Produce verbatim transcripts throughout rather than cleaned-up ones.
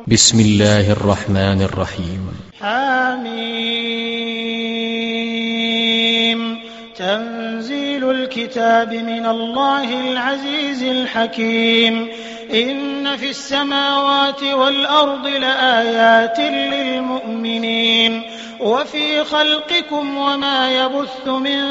بسم الله الرحمن الرحيم. حميم. تنزيل الكتاب من الله العزيز الحكيم. إن في السماوات والأرض لآيات للمؤمنين وفي خلقكم وما يبث من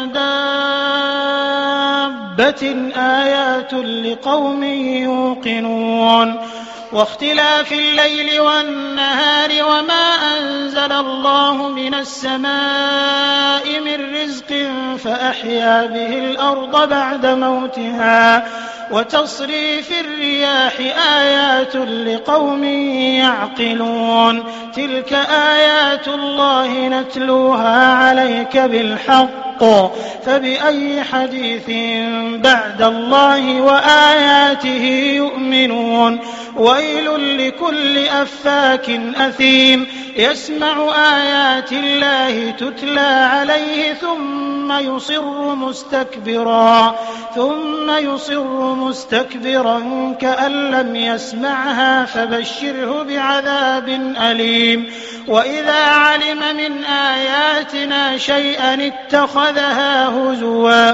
دابة آيات لقوم يوقنون. واختلاف الليل والنهار وما أنزل الله من السماء من رزق فأحيا به الأرض بعد موتها وتصريف الرياح آيات لقوم يعقلون. تلك آيات الله نتلوها عليك بالحق فبأي حديث بعد الله وآياته يؤمنون. ويل لكل أفاك أثيم يسمع آيات الله تتلى عليه ثم يصر مستكبرا ثم يصر مستكبرا كأن لم يسمعها فبشره بعذاب أليم. وإذا علم من آياتنا شيئا اتخذها هزوا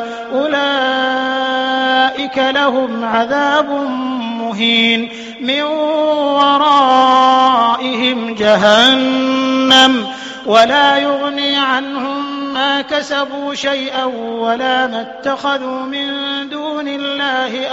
أولئك لهم عذاب مهين من ورائهم جهنم ولا يغني عنهم ما كسبوا شيئا ولا ما اتخذوا من دون الله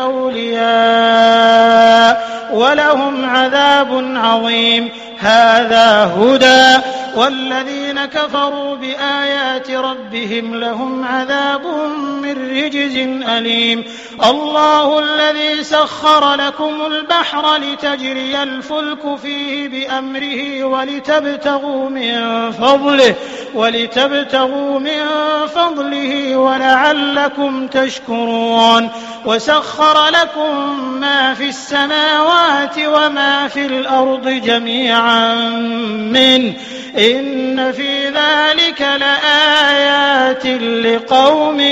أولياء ولهم عذاب عظيم. هذا هدى والذين كفروا بآيات ربهم لهم عذاب من رجز أليم. الله الذي سخر لكم البحر لتجري الفلك فيه بأمره ولتبتغوا من فضله ولتبتغوا من فضله ولعلكم تشكرون. وسخر لكم ما في السماوات وما في الأرض جميعا منه إن في ذلك لآيات لقوم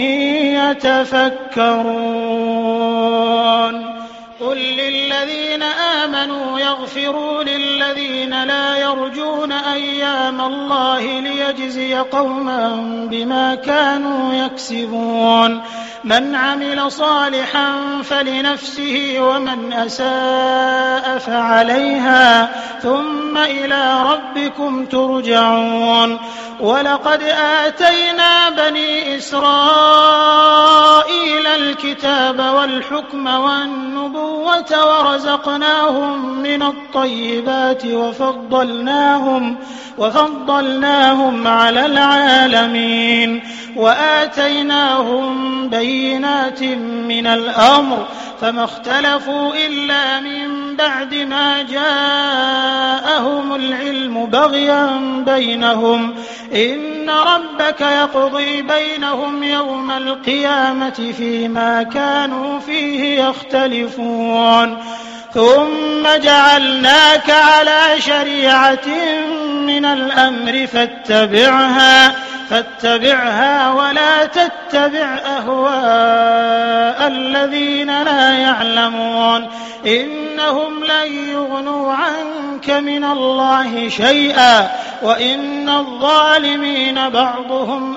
يتفكرون. قل للذين آمنوا يغفروا للذين لا يرجون أيام الله ليجزي قوما بما كانوا يكسبون. من عمل صالحا فلنفسه ومن أساء فعليها ثم إلى ربكم ترجعون. ولقد آتينا بني إسرائيل الكتاب والحكم والنبوة ورزقناهم من الطيبات وفضلناهم وفضلناهم على العالمين وآتيناهم بينات من الأمر فما اختلفوا إلا من بعد ما جاءهم العلم بغيا بينهم إن ربك يقضي بينهم يوم القيامة فيما كانوا فيه يختلفون. ثم جعلناك على شريعة من الأمر فاتبعها فاتبعها ولا تتبع أهواء الذين لا يعلمون إنهم لن يغنوا عنك من الله شيئا وإن الظالمين بعضهم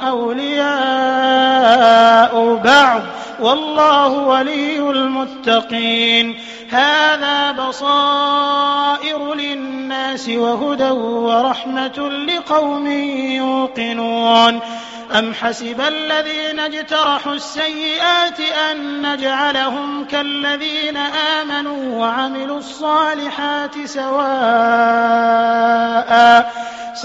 أولياء بعض والله ولي المتقين. هذا بصائر للناس وهدى ورحمة لقوم يوقنون. أم حسب الذين اجترحوا السيئات أن نجعلهم كالذين آمنوا وعملوا الصالحات سواء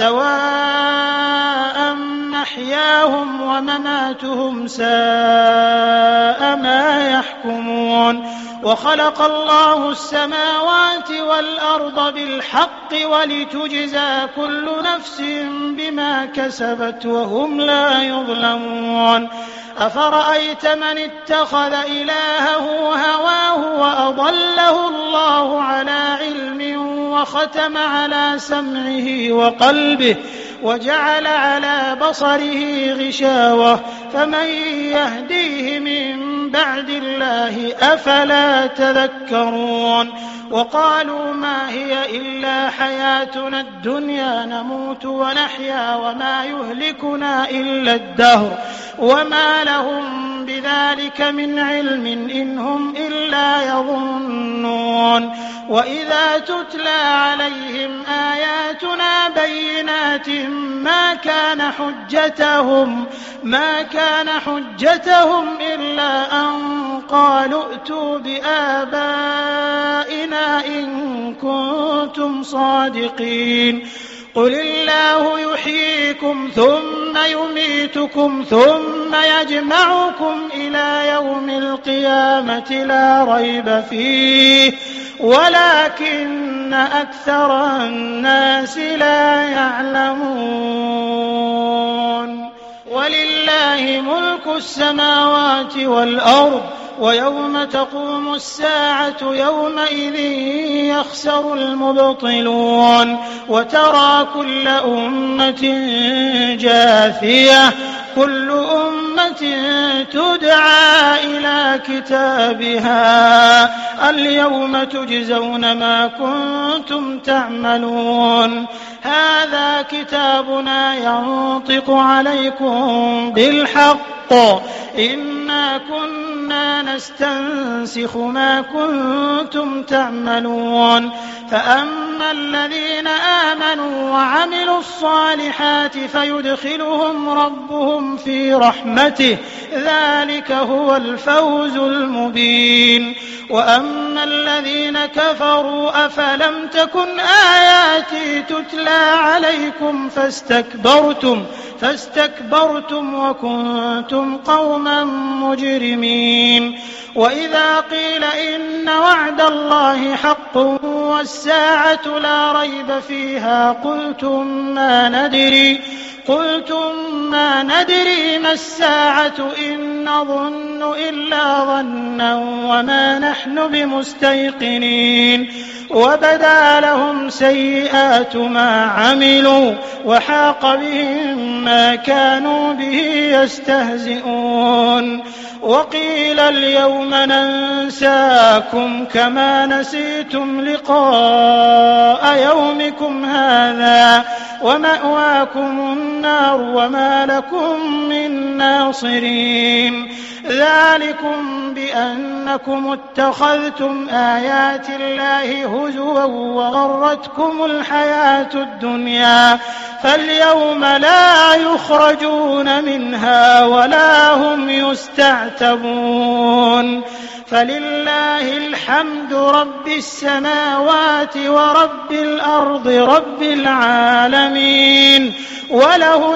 سواء محياهم ومماتهم ساء ما يحكمون. وخلق الله السماوات والأرض بالحق ولتجزى كل نفس بما كسبت وهم لا يظلمون. أفرأيت من اتخذ إلهه هواه وأضله الله على علم وختم على سمعه وقلبه وجعل على بصره غشاوة فمن يهديه من بعد الله أفلا تذكرون. وقالوا ما هي إلا حياتنا الدنيا نموت ونحيا وما يهلكنا إلا الدهر وما لهم بذلك من علم إن هم إلا يظنون وإذا تتلى عليهم آياتنا بينات ما كان حجتهم ما كان حجتهم إلا أن قالوا ائتوا بآبائنا إن كنتم صادقين قل الله يحييكم ثم يميتكم ثم يجمعكم إلى يوم القيامة لا ريب فيه ولكن أكثر الناس لا يعلمون ولله ملك السماوات والأرض ويوم تقوم الساعة يومئذ يخسر المبطلون وترى كل أمة جاثية كل أمة تدعى إلى كتابها اليوم تجزون ما كنتم تعملون هذا كتابنا ينطق عليكم بالحق إنا كنا نستنسخ ما كنتم تعملون فأما الذين آمنوا وعملوا الصالحات فيدخلهم ربهم في رحمته ذلك هو الفوز المبين وأما الذين كفروا أفلم تكن آياتي تتلى عليكم فاستكبرتم فاستكبرتم وكنتم قوما مجرمين وإذا قيل إن وعد الله حق والساعة لا ريب فيها قلتم ما ندري قلتم ما ندري ما الساعة إن نظن إلا ظنا وما نحن بمستيقنين وبدا لهم سيئات ما عملوا وحاق بهم ما كانوا به يستهزئون وقيل اليوم ننساكم كما نسيتم لقاء يومكم هذا ومأواكم النار وما لكم من ناصرين ذلكم بأنكم اتخذتم آيات الله هزوا وغرتكم الحياة الدنيا فاليوم لا يخرجون منها ولا هم يستعتبون فلله الحمد رب السماوات ورب الأرض رب العالمين وله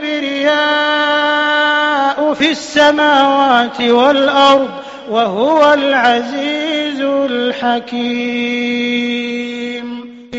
الكبرياء في السماوات والأرض وهو العزيز الحكيم